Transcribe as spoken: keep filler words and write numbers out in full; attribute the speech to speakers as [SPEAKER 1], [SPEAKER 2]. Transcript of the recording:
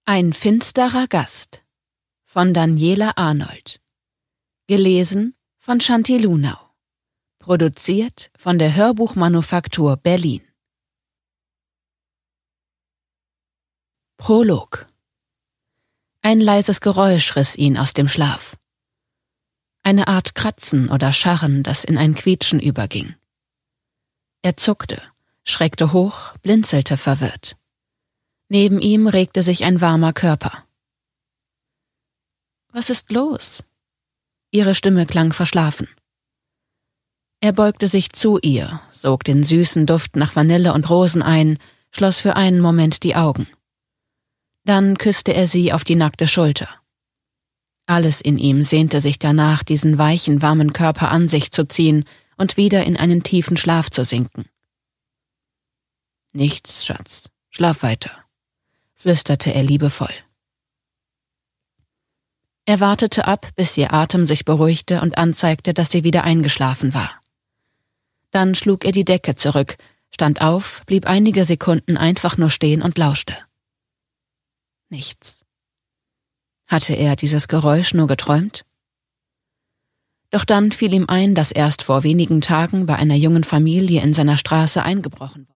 [SPEAKER 1] Ein finsterer Gast von Daniela Arnold. Gelesen von Shanti Lunau. Produziert von der Hörbuchmanufaktur Berlin. Prolog. Ein leises Geräusch riss ihn aus dem Schlaf. Eine Art Kratzen oder Scharren, das in ein Quietschen überging. Er zuckte, schreckte hoch, blinzelte verwirrt. Neben ihm regte sich ein warmer Körper. »Was ist los?« Ihre Stimme klang verschlafen. Er beugte sich zu ihr, sog den süßen Duft nach Vanille und Rosen ein, schloss für einen Moment die Augen. Dann küsste er sie auf die nackte Schulter. Alles in ihm sehnte sich danach, diesen weichen, warmen Körper an sich zu ziehen und wieder in einen tiefen Schlaf zu sinken. »Nichts, Schatz, schlaf weiter«, flüsterte er liebevoll. Er wartete ab, bis ihr Atem sich beruhigte und anzeigte, dass sie wieder eingeschlafen war. Dann schlug er die Decke zurück, stand auf, blieb einige Sekunden einfach nur stehen und lauschte. Nichts. Hatte er dieses Geräusch nur geträumt? Doch dann fiel ihm ein, dass erst vor wenigen Tagen bei einer jungen Familie in seiner Straße eingebrochen war.